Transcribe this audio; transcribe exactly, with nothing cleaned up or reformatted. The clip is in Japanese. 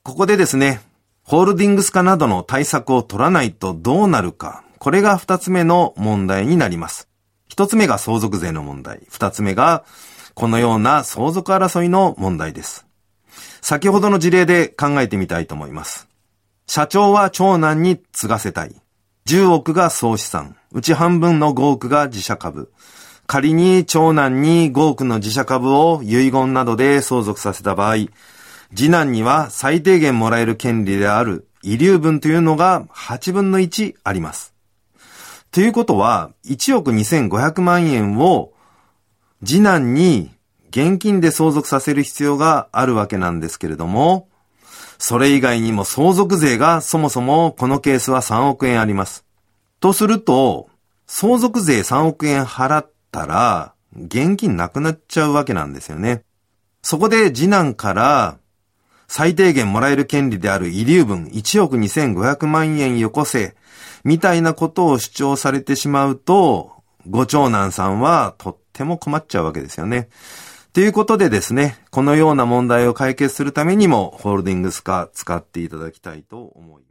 ここでですね、ホールディングス化などの対策を取らないとどうなるか。これが二つ目の問題になります。一つ目が相続税の問題。二つ目がこのような相続争いの問題です。先ほどの事例で考えてみたいと思います。社長は長男に継がせたい。じゅうおくが総資産。うち半分のごおくが自社株。仮に長男にごおくの自社株を遺言などで相続させた場合、次男には最低限もらえる権利である遺留分というのがはちぶんのいちあります。ということは、いちおくにせんごひゃくまんえんを次男に現金で相続させる必要があるわけなんですけれども、それ以外にも相続税がそもそもこのケースはさんおくえんあります。とすると、相続税さんおくえん払ったら現金なくなっちゃうわけなんですよね。そこで次男から最低限もらえる権利である遺留分いちおくにせんごひゃくまんえんよこせみたいなことを主張されてしまうと、ご長男さんはとっても困っちゃうわけですよね。ということでですね、このような問題を解決するためにもホールディングス化使っていただきたいと思います。